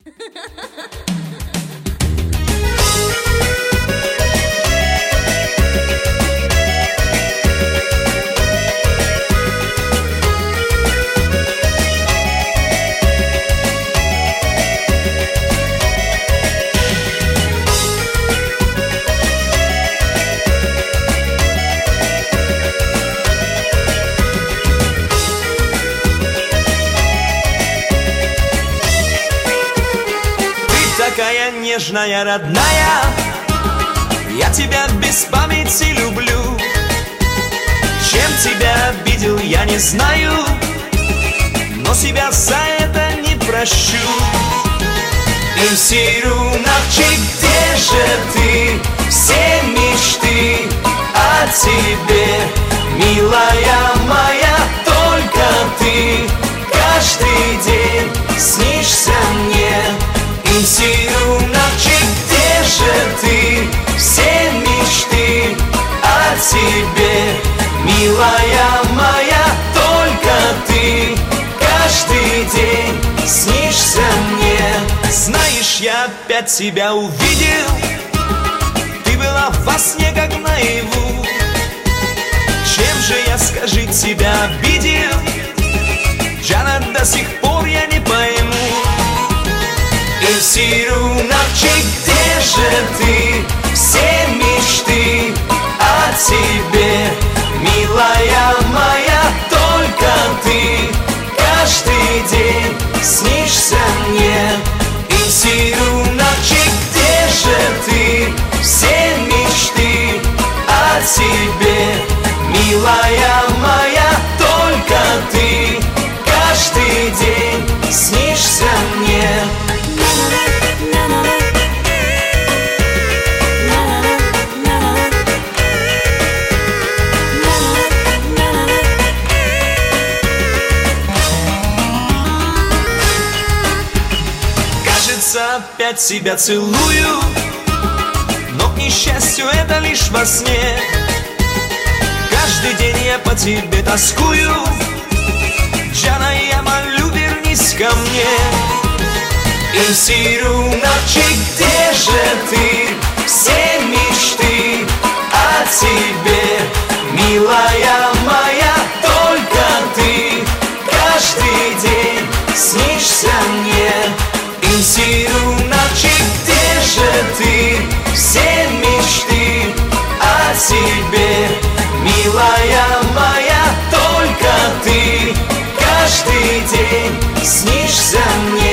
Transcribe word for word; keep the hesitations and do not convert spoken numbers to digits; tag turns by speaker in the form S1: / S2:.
S1: Такая нежная, родная, я тебя без памяти люблю. Чем тебя обидел, я не знаю, но себя за это не прощу. Инсирунавчик, где же ты? Все мечты о тебе, милая моя, только ты. Каждый день снишься мне. Инсирунавчик, где же ты? Все мечты о тебе, милая моя, только ты. Каждый день снишься мне. Знаешь, я опять тебя увидел. Ты была во сне, как наяву. Чем же я, скажи, тебя обидел? Джана, до сих пор я не пойму. Инсирунавчик, где же ты? Все мечты о тебе, милая моя, только ты. Каждый день снишься мне. Инсирунавчик, где же ты? Все мечты о тебе, милая моя, только ты. Каждый день снишься мне. Кажется, опять себя целую, но, к несчастью, это лишь во сне. Каждый день я по тебе тоскую. Джана, я молю, вернись ко мне. Инсирунавчик, где же ты? Все мечты о тебе, милая моя, только ты. Каждый день снишься мне. Инсирунавчик, где же ты? Все мечты о тебе, милая моя, только ты. Каждый день снишься мне.